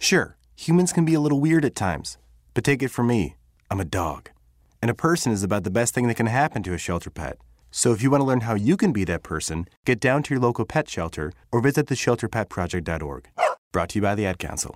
Sure, humans can be a little weird at times, but take it from me, I'm a dog. And a person is about the best thing that can happen to a shelter pet. So if you want to learn how you can be that person, get down to your local pet shelter or visit theshelterpetproject.org. Brought to you by the Ad Council.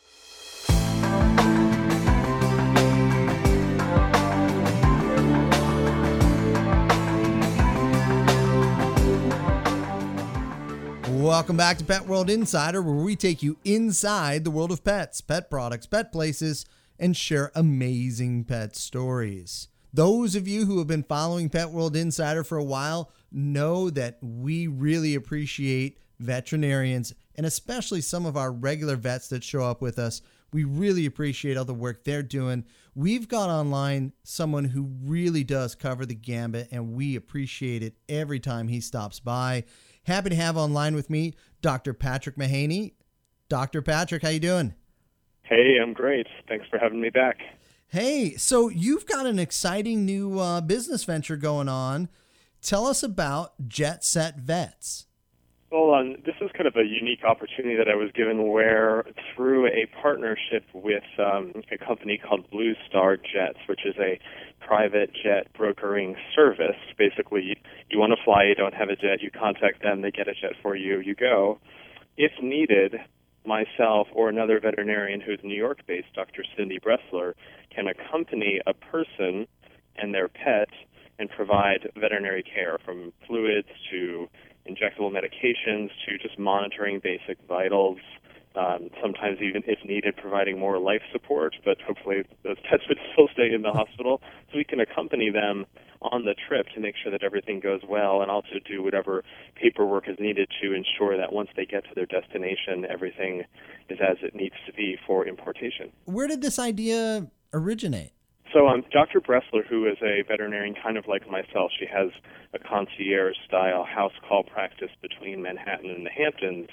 Welcome back to Pet World Insider, where we take you inside the world of pets, pet products, pet places, and share amazing pet stories. Those of you who have been following Pet World Insider for a while know that we really appreciate veterinarians, and especially some of our regular vets that show up with us. We really appreciate all the work they're doing. We've got online someone who really does cover the gambit, and we appreciate it every time he stops by. Happy to have online with me Dr. Patrick Mahaney. Dr. Patrick, how you doing? Hey, I'm great. Thanks for having me back. Hey, so you've got an exciting new business venture going on. Tell us about Jet Set Vets. Well, this is kind of a unique opportunity that I was given where through a partnership with a company called Blue Star Jets, which is a private jet brokering service. Basically, you want to fly, you don't have a jet, you contact them, they get a jet for you, you go. If needed, myself or another veterinarian who's New York-based, Dr. Cindy Bressler, can accompany a person and their pet and provide veterinary care, from fluids to injectable medications to just monitoring basic vitals, sometimes even, if needed, providing more life support, but hopefully those pets would still stay in the hospital. So we can accompany them on the trip to make sure that everything goes well, and also do whatever paperwork is needed to ensure that once they get to their destination, everything is as it needs to be for importation. Where did this idea originate? So Dr. Bressler, who is a veterinarian kind of like myself, she has a concierge-style house call practice between Manhattan and the Hamptons.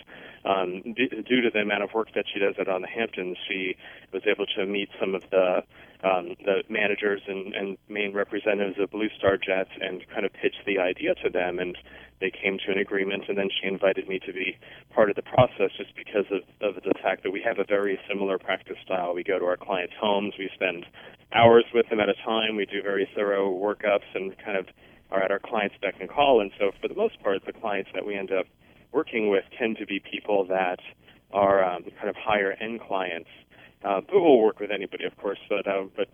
Due to the amount of work that she does out on the Hamptons, she was able to meet some of the managers and main representatives of Blue Star Jets and kind of pitch the idea to them, and they came to an agreement, and then she invited me to be part of the process just because of the fact that we have a very similar practice style. We go to our clients' homes, we spend hours with them at a time, we do very thorough workups and kind of are at our clients' beck and call, and so for the most part, the clients that we end up working with tend to be people that are kind of higher-end clients. But we'll work with anybody, of course, but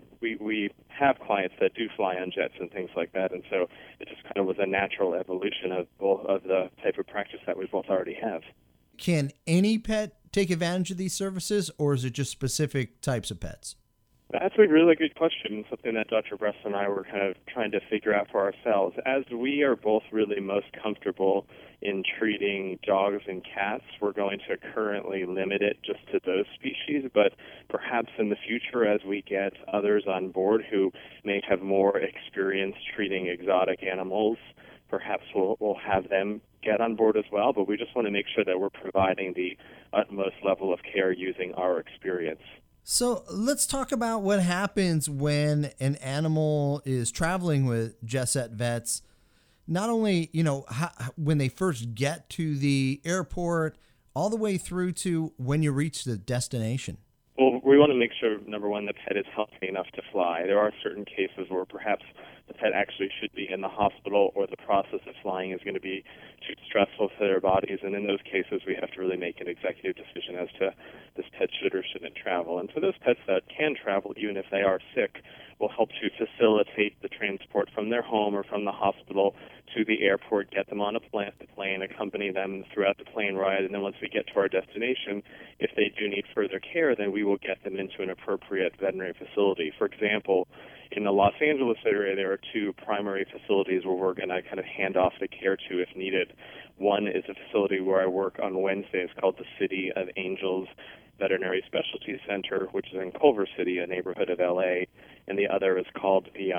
we have clients that do fly on jets and things like that, and so it just kind of was a natural evolution of both of the type of practice that we both already have. Can any pet take advantage of these services, or is it just specific types of pets? That's a really good question, something that Dr. Bress and I were kind of trying to figure out for ourselves. As we are both really most comfortable in treating dogs and cats, we're going to currently limit it just to those species, but perhaps in the future, as we get others on board who may have more experience treating exotic animals, perhaps we'll have them get on board as well, but we just want to make sure that we're providing the utmost level of care using our experience. So let's talk about what happens when an animal is traveling with Jet Set Vets. Not only, when they first get to the airport, all the way through to when you reach the destination. Well, we want to make sure, number one, the pet is healthy enough to fly. There are certain cases where perhaps the pet actually should be in the hospital, or the process of flying is going to be too stressful for their bodies, and in those cases we have to really make an executive decision as to this pet should or shouldn't travel. And for those pets that can travel, even if they are sick, we'll help to facilitate the transport from their home or from the hospital to the airport, get them on a plane, accompany them throughout the plane ride, and then once we get to our destination, if they do need further care, then we will get them into an appropriate veterinary facility. For example, in the Los Angeles area, there are two primary facilities where we're going to kind of hand off the care to if needed. One is a facility where I work on Wednesdays called the City of Angels Veterinary Specialty Center, which is in Culver City, a neighborhood of LA, and the other is called the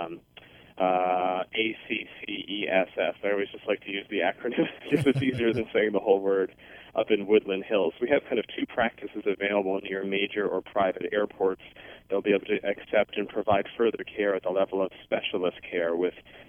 ACCESF. I always just like to use the acronym because it's easier than saying the whole word, up in Woodland Hills. We have kind of two practices available near major or private airports. They'll be able to accept and provide further care at the level of specialist care with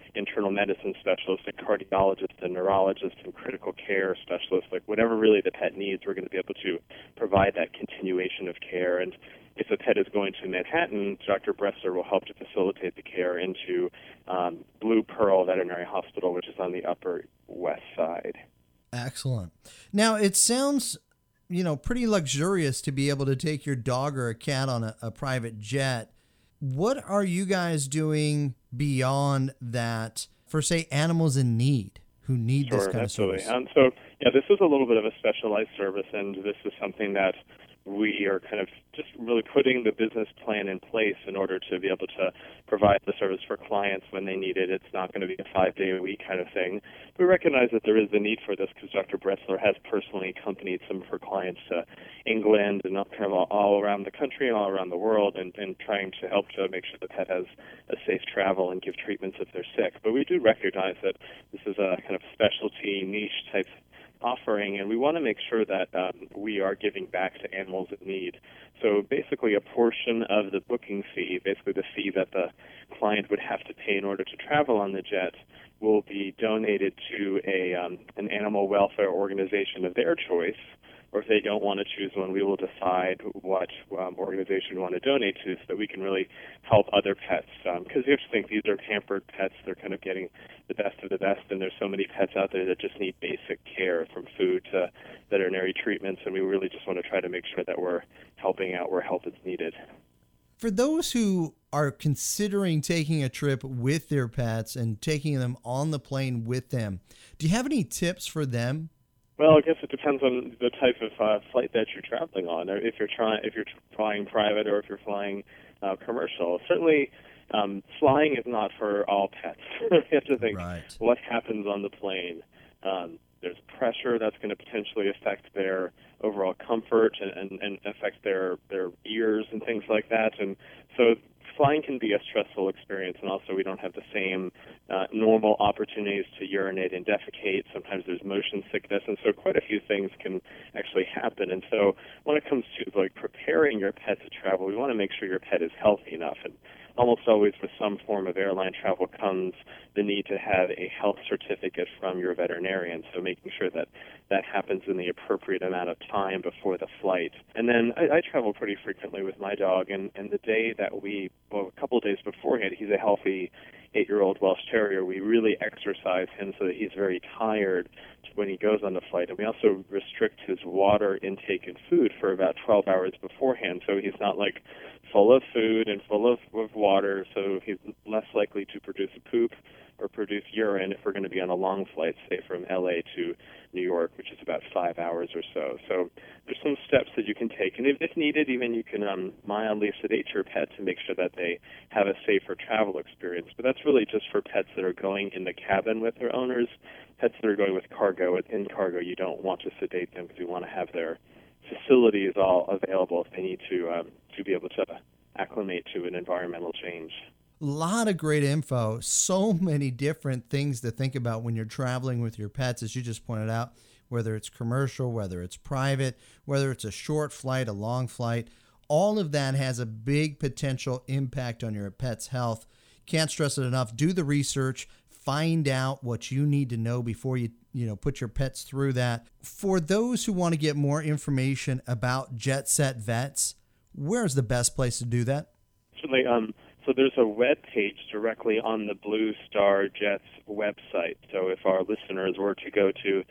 internal medicine specialists and cardiologists and neurologists and critical care specialists, like whatever really the pet needs, we're going to be able to provide that continuation of care. And if a pet is going to Manhattan, Dr. Bressler will help to facilitate the care into Blue Pearl Veterinary Hospital, which is on the Upper West Side. Excellent. Now, it sounds, pretty luxurious to be able to take your dog or a cat on a private jet. What are you guys doing beyond that for, say, animals in need who need this kind of service? This is a little bit of a specialized service, and this is something that we are kind of just really putting the business plan in place in order to be able to provide the service for clients when they need it. It's not going to be a 5-day-a-week kind of thing. We recognize that there is a need for this because Dr. Bressler has personally accompanied some of her clients to England and kind of all around the country and all around the world and trying to help to make sure the pet has a safe travel and give treatments if they're sick. But we do recognize that this is a kind of specialty niche type offering, and we want to make sure that we are giving back to animals in need. So basically a portion of the booking fee, basically the fee that the client would have to pay in order to travel on the jet, will be donated to an animal welfare organization of their choice. Or if they don't want to choose one, we will decide what organization we want to donate to so that we can really help other pets. Because you have to think these are pampered pets. They're kind of getting the best of the best, and there's so many pets out there that just need basic care from food to veterinary treatments, and we really just want to try to make sure that we're helping out where help is needed. For those who are considering taking a trip with their pets and taking them on the plane with them, do you have any tips for them? Well, I guess it depends on the type of flight that you're traveling on. If you're flying private or if you're flying commercial, certainly flying is not for all pets. You have to think what happens on the plane. There's pressure that's going to potentially affect their overall comfort and affect their ears and things like that. And so flying can be a stressful experience, and also we don't have the same normal opportunities to urinate and defecate. Sometimes there's motion sickness, and so quite a few things can actually happen. And so when it comes to preparing your pet to travel, we want to make sure your pet is healthy enough. And almost always with some form of airline travel comes the need to have a health certificate from your veterinarian, so making sure that that happens in the appropriate amount of time before the flight. And then I travel pretty frequently with my dog, and the day that a couple of days beforehand, he's a healthy 8-year-old Welsh Terrier. We really exercise him so that he's very tired when he goes on the flight. And we also restrict his water intake and food for about 12 hours beforehand, so he's not full of food and full of water, so he's less likely to produce a poop or produce urine if we're going to be on a long flight, say from LA to New York, which is about 5 hours or so. So there's some steps that you can take, and if needed, even you can mildly sedate your pet to make sure that they have a safer travel experience. But that's really just for pets that are going in the cabin with their owners. Pets that are going with cargo, in cargo, you don't want to sedate them because you want to have their facilities all available if they need to be able to acclimate to an environmental change. A lot of great info. So many different things to think about when you're traveling with your pets, as you just pointed out, whether it's commercial, whether it's private, whether it's a short flight, a long flight. All of that has a big potential impact on your pet's health. Can't stress it enough. Do the research. Find out what you need to know before you put your pets through that. For those who want to get more information about Jet Set Vets, where's the best place to do that? Certainly. So there's a web page directly on the Blue Star Jets website. So if our listeners were to go to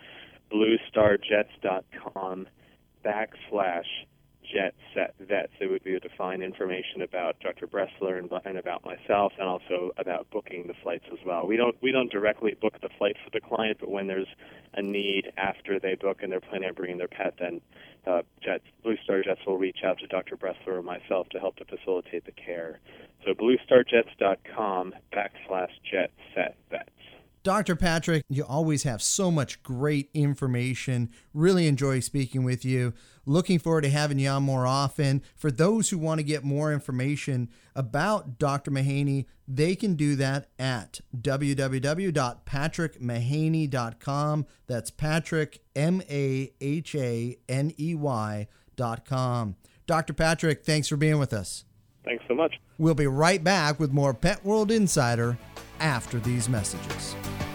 bluestarjets.com/JetSetVets, they would be able to find information about Dr. Bressler and about myself, and also about booking the flights as well. We don't directly book the flight for the client, but when there's a need after they book and they're planning on bringing their pet, then Blue Star Jets will reach out to Dr. Bressler or myself to help to facilitate the care. So bluestarjets.com/JetSetVets. Dr. Patrick, you always have so much great information. Really enjoy speaking with you. Looking forward to having you on more often. For those who want to get more information about Dr. Mahaney, they can do that at www.patrickmahaney.com. That's Patrick, MAHANEY.com. Dr. Patrick, thanks for being with us. Thanks so much. We'll be right back with more Pet World Insider after these messages.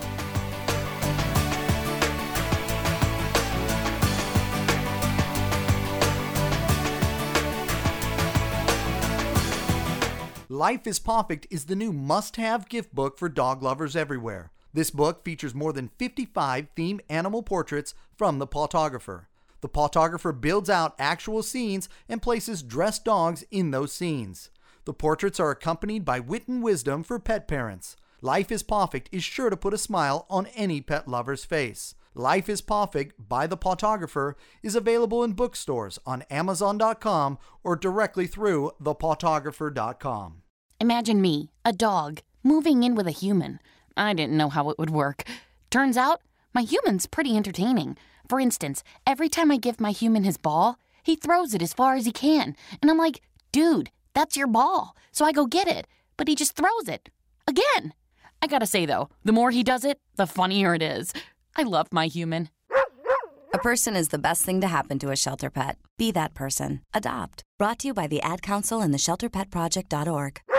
Life is Perfect is the new must-have gift book for dog lovers everywhere. This book features more than 55 themed animal portraits from the photographer. The photographer builds out actual scenes and places dressed dogs in those scenes. The portraits are accompanied by wit and wisdom for pet parents. Life is Perfect is sure to put a smile on any pet lover's face. Life is Perfect by the photographer is available in bookstores on Amazon.com or directly through thephotographer.com. Imagine me, a dog, moving in with a human. I didn't know how it would work. Turns out, my human's pretty entertaining. For instance, every time I give my human his ball, he throws it as far as he can. And I'm like, dude, that's your ball. So I go get it. But he just throws it. Again. I gotta say, though, the more he does it, the funnier it is. I love my human. A person is the best thing to happen to a shelter pet. Be that person. Adopt. Brought to you by the Ad Council and the ShelterPetProject.org.